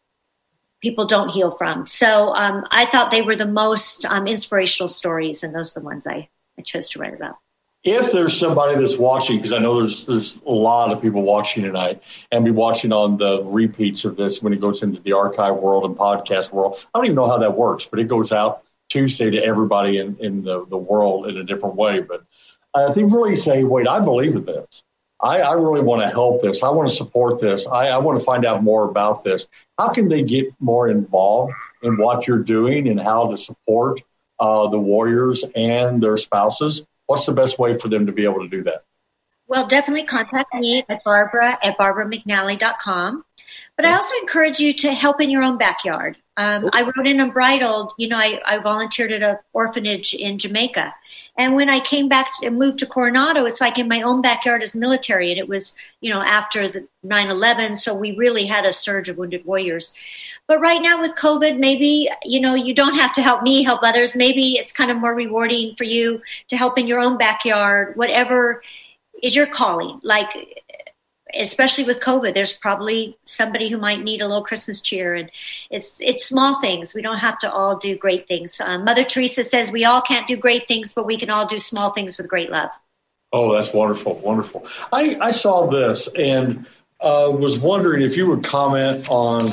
people don't heal from. So um, I thought they were the most um, inspirational stories, and those are the ones I, I chose to write about. If there's somebody that's watching, because I know there's there's a lot of people watching tonight and be watching on the repeats of this when it goes into the archive world and podcast world. I don't even know how that works, but it goes out Tuesday to everybody in, in the, the world in a different way. But I think really say, wait, I believe in this. I, I really want to help this. I want to support this. I, I want to find out more about this. How can they get more involved in what you're doing and how to support uh, the warriors and their spouses? What's the best way for them to be able to do that? Well, definitely contact me at Barbara at barbara mcnally dot com. But I also encourage you to help in your own backyard. Um, I wrote in Unbridled, you know, I, I volunteered at an orphanage in Jamaica. And when I came back and moved to Coronado, it's like in my own backyard as military. And it was, you know, after the nine eleven. So we really had a surge of wounded warriors. But right now with COVID, maybe, you know, you don't have to help me, help others. Maybe it's kind of more rewarding for you to help in your own backyard, whatever is your calling. Like, especially with COVID, there's probably somebody who might need a little Christmas cheer. And it's it's small things. We don't have to all do great things. Um, Mother Teresa says we all can't do great things, but we can all do small things with great love. Oh, that's wonderful. Wonderful. I, I saw this and uh, was wondering if you would comment on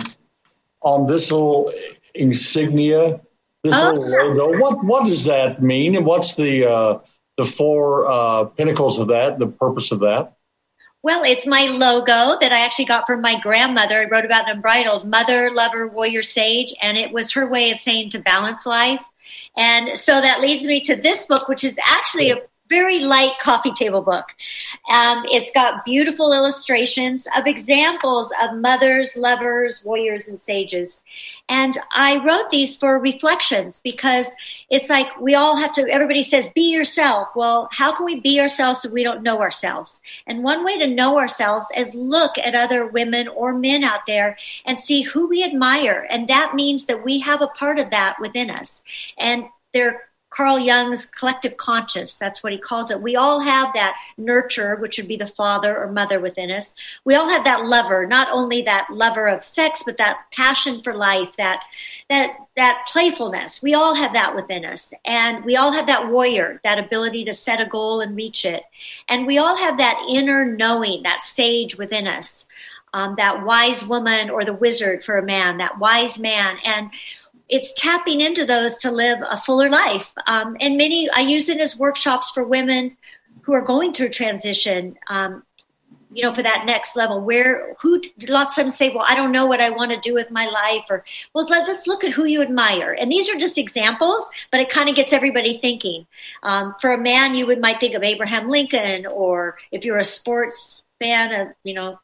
on this little insignia, this oh. little logo. What what does that mean? And what's the, uh, the four uh, pinnacles of that, the purpose of that? Well, it's my logo that I actually got from my grandmother. I wrote about it Unbridled, Mother, Lover, Warrior, Sage. And it was her way of saying to balance life. And so that leads me to this book, which is actually a very light coffee table book. Um, it's got beautiful illustrations of examples of mothers, lovers, warriors, and sages. And I wrote these for reflections because it's like we all have to, everybody says, be yourself. Well, how can we be ourselves if we don't know ourselves? And one way to know ourselves is look at other women or men out there and see who we admire. And that means that we have a part of that within us. And they're Carl Jung's collective conscious, that's what he calls it. We all have that nurture, which would be the father or mother within us. We all have that lover, not only that lover of sex, but that passion for life, that that that playfulness. We all have that within us. And we all have that warrior, that ability to set a goal and reach it. And we all have that inner knowing, that sage within us. um, that wise woman or the wizard for a man, that wise man. And it's tapping into those to live a fuller life. Um, and many, I use it as workshops for women who are going through transition, um, you know, for that next level where who lots of them say, well, I don't know what I want to do with my life, or, well, let, let's look at who you admire. And these are just examples, but it kind of gets everybody thinking. Um, for a man, you would might think of Abraham Lincoln, or if you're a sports fan of, you know,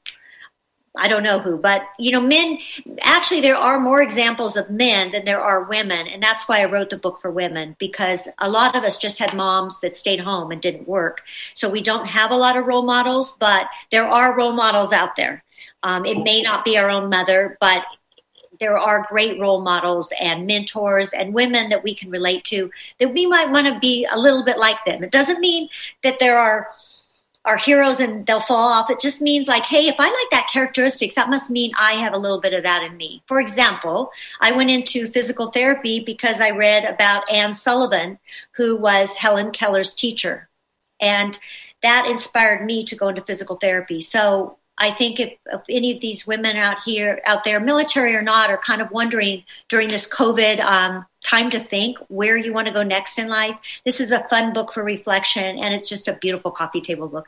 I don't know who, but, you know, men, actually, there are more examples of men than there are women. And that's why I wrote the book for women, because a lot of us just had moms that stayed home and didn't work. So we don't have a lot of role models, but there are role models out there. Um, it may not be our own mother, but there are great role models and mentors and women that we can relate to, that we might want to be a little bit like them. It doesn't mean that there are are heroes and they'll fall off. It just means like, hey, if I like that characteristics, that must mean I have a little bit of that in me. For example, I went into physical therapy because I read about Anne Sullivan, who was Helen Keller's teacher. And that inspired me to go into physical therapy. So I think if, if any of these women out here, out there, military or not, are kind of wondering during this COVID um, time to think where you want to go next in life, this is a fun book for reflection, and it's just a beautiful coffee table book.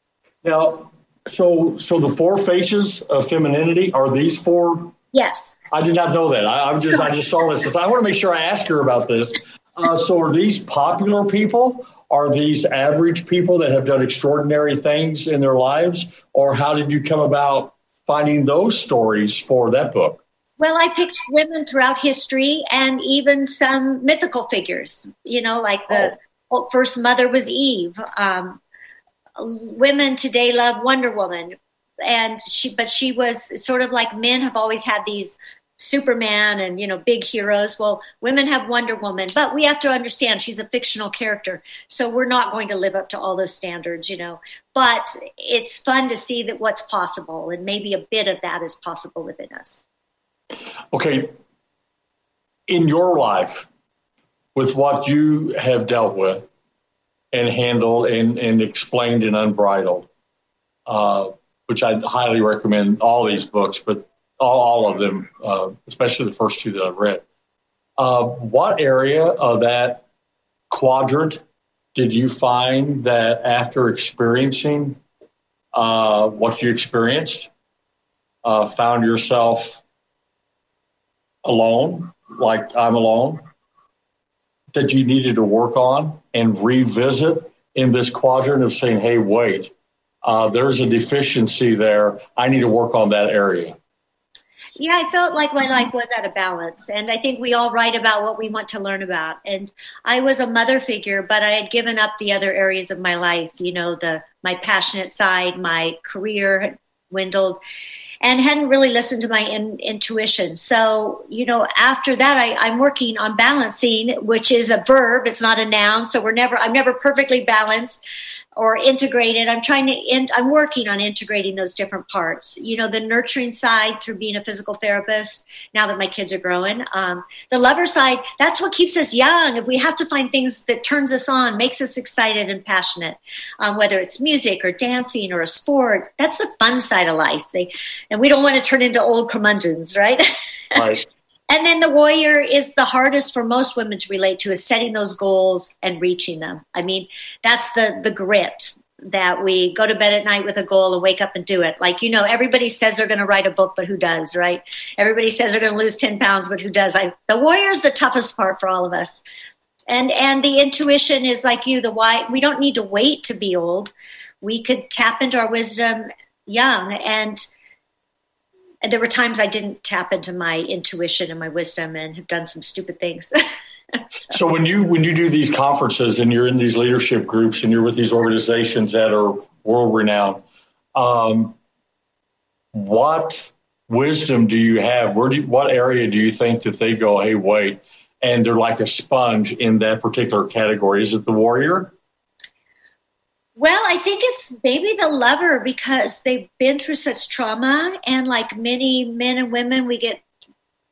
Now, so so the four faces of femininity, are these four? Yes. I did not know that. I, I'm just I just saw this. I want to make sure I ask her about this. Uh, so are these popular people? Are these average people that have done extraordinary things in their lives? Or how did you come about finding those stories for that book? Well, I picked women throughout history and even some mythical figures, you know, like the oh. first mother was Eve. Um, women today love Wonder Woman. And she, but she was sort of like men have always had these Superman and, you know, big heroes. Well, women have Wonder Woman, but we have to understand she's a fictional character. So we're not going to live up to all those standards, you know, but it's fun to see that what's possible, and maybe a bit of that is possible within us. Okay. In your life, with what you have dealt with and handled and, and explained and unbridled, uh, which I highly recommend all these books, but all, all of them, uh, especially the first two that I've read. Uh, what area of that quadrant did you find that after experiencing uh, what you experienced, uh, found yourself alone, like I'm alone, that you needed to work on and revisit in this quadrant of saying, hey, wait, uh, there's a deficiency there. I need to work on that area. Yeah, I felt like my life was out of balance. And I think we all write about what we want to learn about. And I was a mother figure, but I had given up the other areas of my life, you know, the my passionate side, my career had dwindled, and hadn't really listened to my in, intuition. So, you know, after that, I, I'm working on balancing, which is a verb. It's not a noun. So we're never, I'm never perfectly balanced or integrated. I'm trying to, in, I'm working on integrating those different parts. You know, the nurturing side through being a physical therapist, now that my kids are growing. Um, the lover side, that's what keeps us young. If we have to find things that turns us on, makes us excited and passionate, um, whether it's music or dancing or a sport, that's the fun side of life. They, and we don't want to turn into old curmudgeons, right? Right. And then the warrior is the hardest for most women to relate to, is setting those goals and reaching them. I mean, that's the the grit that we go to bed at night with a goal and wake up and do it. Like, you know, everybody says they're going to write a book, but who does, right? Everybody says they're going to lose ten pounds, but who does? I, the warrior is the toughest part for all of us. And and the intuition is like you, the why. We don't need to wait to be old. We could tap into our wisdom young. And And there were times I didn't tap into my intuition and my wisdom and have done some stupid things. so. so when you when you do these conferences and you're in these leadership groups and you're with these organizations that are world renowned, um, what wisdom do you have? Where do you, what area do you think that they go, hey, wait, and they're like a sponge in that particular category? Is it the warrior? Well, I think it's maybe the lover, because they've been through such trauma, and like many men and women, we get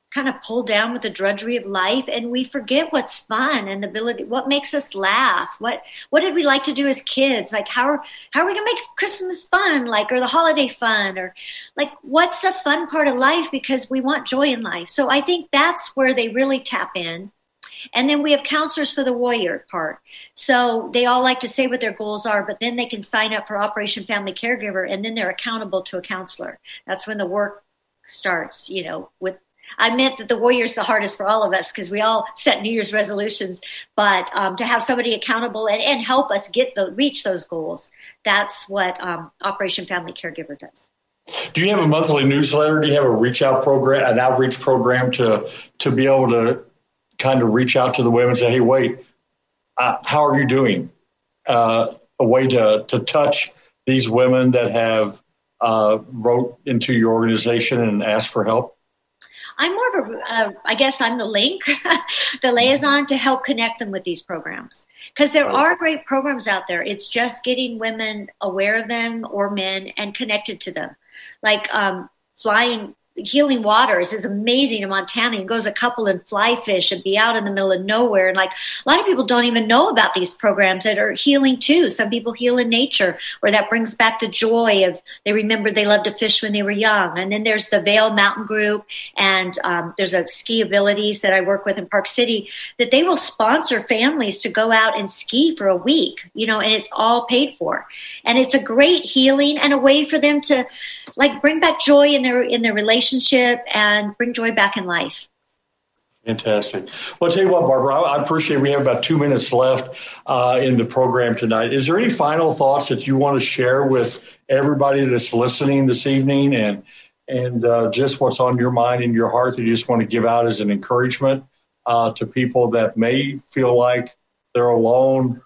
kind of pulled down with the drudgery of life, and we forget what's fun and ability, what makes us laugh. What what did we like to do as kids? Like how are, how are we gonna make Christmas fun, like, or the holiday fun, or like what's the fun part of life, because we want joy in life. So I think that's where they really tap in. And then we have counselors for the warrior part. So they all like to say what their goals are, but then they can sign up for Operation Family Caregiver, and then they're accountable to a counselor. That's when the work starts, you know, with I meant that the warrior's the hardest for all of us because we all set New Year's resolutions, but um, to have somebody accountable and, and help us get the reach those goals, that's what um, Operation Family Caregiver does. Do you have a monthly newsletter? Do you have a reach out program, an outreach program to to be able to kind of reach out to the women and say, hey, wait, uh, how are you doing? Uh, a way to, to touch these women that have uh, wrote into your organization and asked for help? I'm more of a, uh, I guess I'm the link, the liaison to help connect them with these programs. Because there are great programs out there. It's just getting women aware of them, or men, and connected to them. Like um, flying, Healing Waters is amazing in Montana. You can go as a couple and fly fish and be out in the middle of nowhere. And like a lot of people don't even know about these programs that are healing too. Some people heal in nature, where that brings back the joy of, they remember they loved to fish when they were young. And then there's the Vail Mountain Group, and um, there's a Ski Abilities that I work with in Park City, that they will sponsor families to go out and ski for a week, you know, and it's all paid for. And it's a great healing and a way for them to like bring back joy in their in their relationship and bring joy back in life. Fantastic. Well, I'll tell you what, Barbara, I appreciate we have about two minutes left uh, in the program tonight. Is there any final thoughts that you want to share with everybody that's listening this evening, and and uh, just what's on your mind and your heart that you just want to give out as an encouragement uh, to people that may feel like they're alone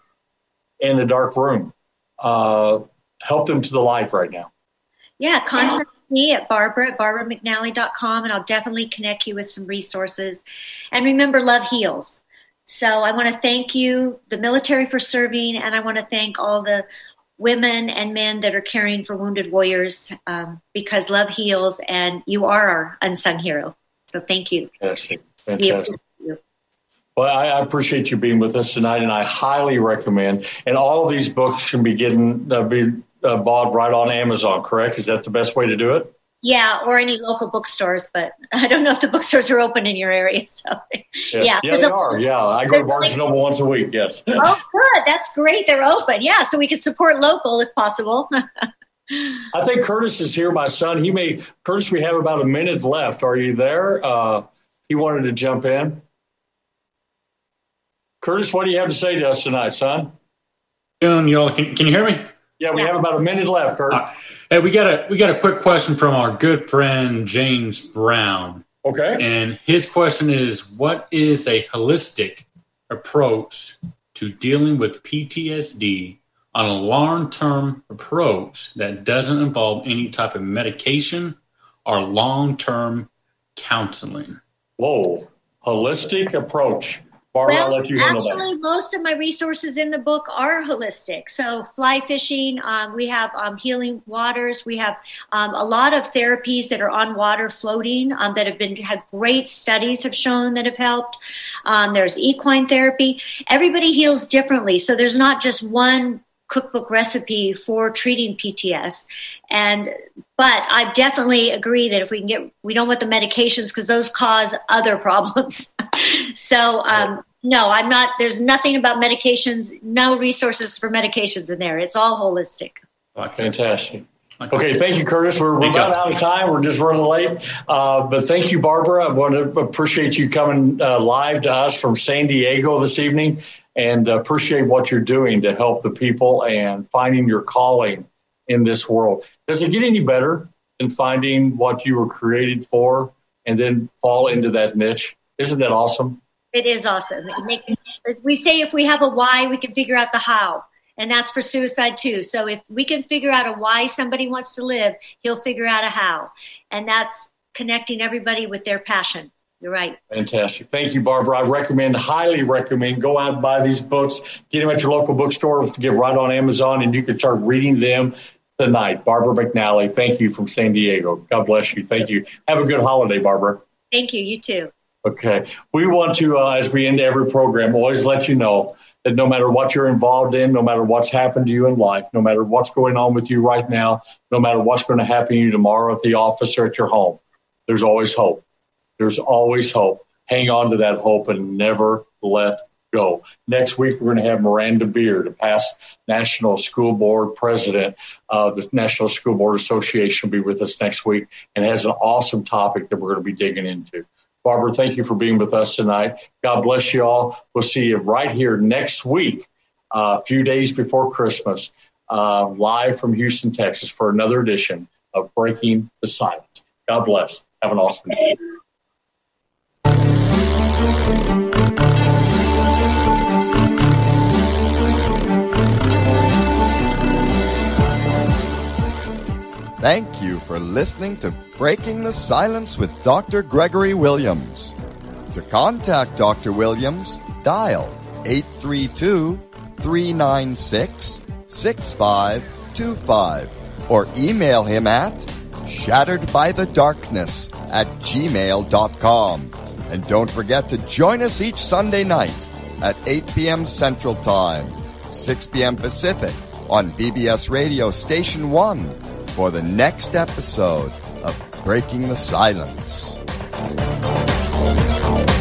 in a dark room? Uh, help them to the light right now. Yeah, contact me at Barbara at barbara mcnally dot com, and I'll definitely connect you with some resources. And remember, love heals. So I want to thank you, the military, for serving, and I want to thank all the women and men that are caring for wounded warriors, um, because love heals, and you are our unsung hero. So thank you. Fantastic. Fantastic. Well, I, I appreciate you being with us tonight, and I highly recommend, and all of these books can be getting uh, be uh, bought right on Amazon, correct? Is that the best way to do it? Yeah, or any local bookstores, but I don't know if the bookstores are open in your area. So yeah, yeah, yeah they a, are. Yeah, I go to Barnes and Noble once a week. Yes. Oh, good. That's great. They're open. Yeah, so we can support local if possible. I think Curtis is here, my son. He may Curtis. We have about a minute left. Are you there? Uh, he wanted to jump in. Curtis, what do you have to say to us tonight, son? June, you all, can, can you hear me? Yeah, we yeah. have about a minute left, Curtis. Uh, hey, we got a we got a quick question from our good friend James Brown. Okay. And his question is, what is a holistic approach to dealing with P T S D on a long-term approach that doesn't involve any type of medication or long-term counseling? Whoa, holistic approach. Barbara, well, I'll let you handle actually, that. Most of my resources in the book are holistic. So fly fishing, um, we have um, Healing Waters. We have um, a lot of therapies that are on water floating um, that have been had great studies have shown that have helped. Um, there's equine therapy. Everybody heals differently. So there's not just one cookbook recipe for treating P T S. And but I definitely agree that if we can get, we don't want the medications because those cause other problems. so um, no, I'm not, there's nothing about medications, no resources for medications in there. It's all holistic. Fantastic. Okay, thank you, Curtis. We're, we're about out of time. We're just running late. Uh, but thank you, Barbara. I want to appreciate you coming uh, live to us from San Diego this evening, and uh, appreciate what you're doing to help the people and finding your calling in this world. Does it get any better than finding what you were created for and then fall into that niche? Isn't that awesome? It is awesome. We say if we have a why, we can figure out the how. And that's for suicide too. So if we can figure out a why somebody wants to live, he'll figure out a how. And that's connecting everybody with their passion. You're right. Fantastic. Thank you, Barbara. I recommend, highly recommend, go out and buy these books, get them at your local bookstore, get right on Amazon, and you can start reading them tonight. Barbara McNally, thank you from San Diego. God bless you. Thank you. Have a good holiday, Barbara. Thank you. You too. Okay. We want to, uh, as we end every program, always let you know that no matter what you're involved in, no matter what's happened to you in life, no matter what's going on with you right now, no matter what's going to happen to you tomorrow at the office or at your home, there's always hope. There's always hope. Hang on to that hope and never let go. Next week, we're going to have Miranda Beard, the past National School Board president of the National School Board Association, will be with us next week and has an awesome topic that we're going to be digging into. Barbara, thank you for being with us tonight. God bless you all. We'll see you right here next week, uh, a few days before Christmas, uh, live from Houston, Texas, for another edition of Breaking the Silence. God bless. Have an awesome day. Thank you for listening to Breaking the Silence with Doctor Gregory Williams. To contact Doctor Williams, dial eight three two, three nine six, six five two five or email him at shatteredbythedarkness at gmail dot com. And don't forget to join us each Sunday night at eight p.m. Central Time, six p.m. Pacific on B B S Radio Station one for the next episode of Breaking the Silence.